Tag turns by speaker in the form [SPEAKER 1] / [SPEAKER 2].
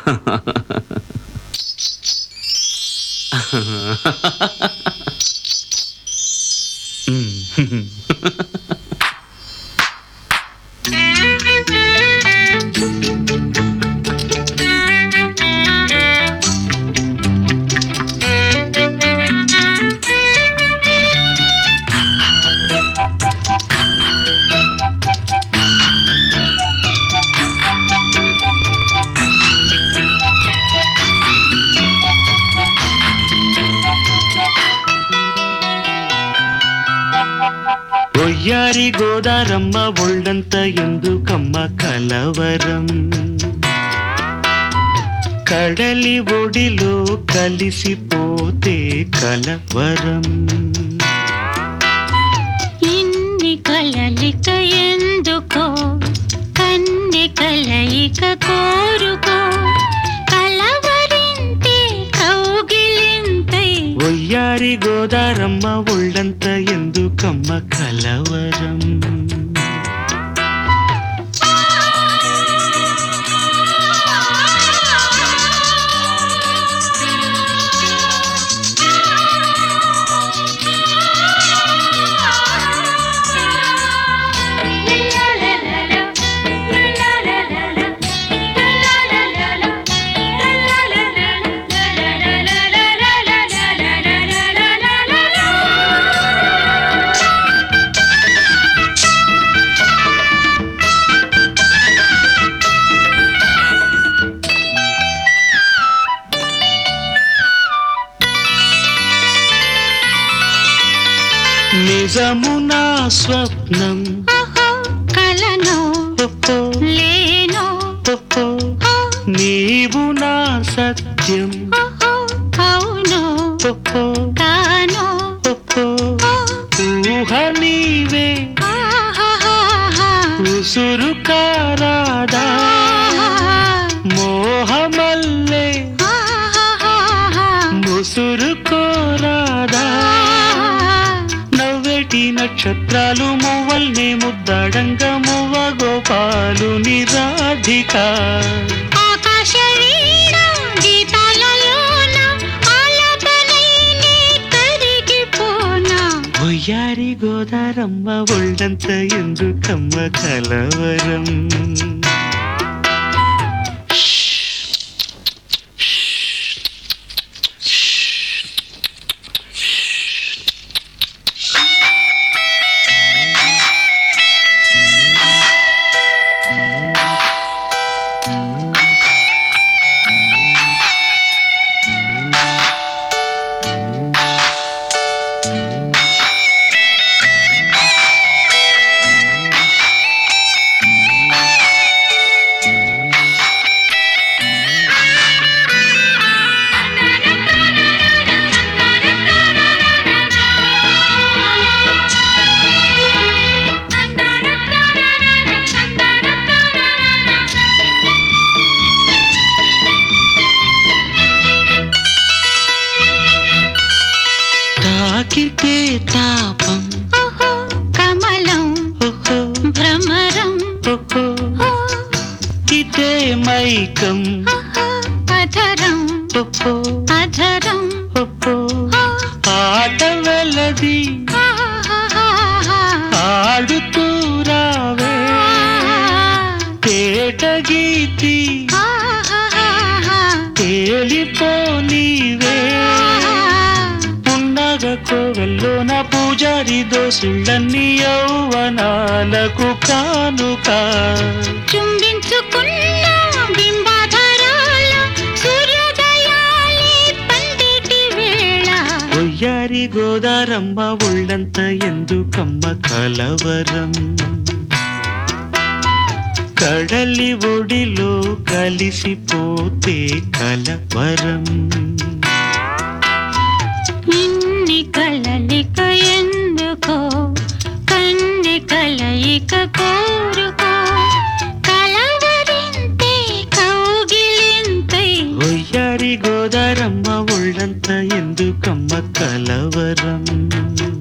[SPEAKER 1] ఒయ్యారి గోదారమ్మ ఒళ్ళంత ఎందుకమ్మ కలవరం, కడలి ఒడిలో కలిసిపోతే కలవరం.
[SPEAKER 2] ఇన్ని కలలిక ఎందుకో, కన్ని కలయిక కోరుకో, కలవరింతే కౌగిలింతై.
[SPEAKER 1] ఒయ్యారి గోదారమ్మ ఒళ్ళంత ఎందుకమ్మ కలవరం. నిజము నా స్వప్నం,
[SPEAKER 2] కలను లేను,
[SPEAKER 1] నీవు నా సత్యం,
[SPEAKER 2] అవును కాను,
[SPEAKER 1] ఊహ నీవే ఉసురు కారాదా, మోహమల్లే ముసురు కోరాదా. నవ్వేటి నక్షత్రాలు మువ్వల్ని ముద్దాడంగా మువ్వ గోపాలు నిరాధిక. ఒయ్యారి గోదారమ్మ ఒళ్ళంత ఎందుకమ్మ కలవరం. తాకితే తాపం,
[SPEAKER 2] కమలం భ్రమరం,
[SPEAKER 1] ఇదే మైకం,
[SPEAKER 2] అధరం అధరం,
[SPEAKER 1] ఆట వెలది ఆడుతూ రావే తేట గీతి తేలిపోనీవే. కోవెల్లోన పూజారి దోసుళ్ళన్నీ యౌవనాలకు కానుక.
[SPEAKER 2] చుంబించుకున్న బింబాధరాల సూర్యోదయాలే పందిటి వేళ.
[SPEAKER 1] ఒయ్యారి గోదారమ్మ ఒళ్ళంత ఎందుకమ్మ కలవరం, కడలి ఒడిలో కలిసిపోతే కలవరం.
[SPEAKER 2] కలలిక ఎందుకో, కన్ని కలయిక కోరుకో, కలవరింతే కౌగిలింతై.
[SPEAKER 1] ఒయ్యారి గోదారమ్మ ఒళ్ళంత ఎందుకమ్మ కలవరం.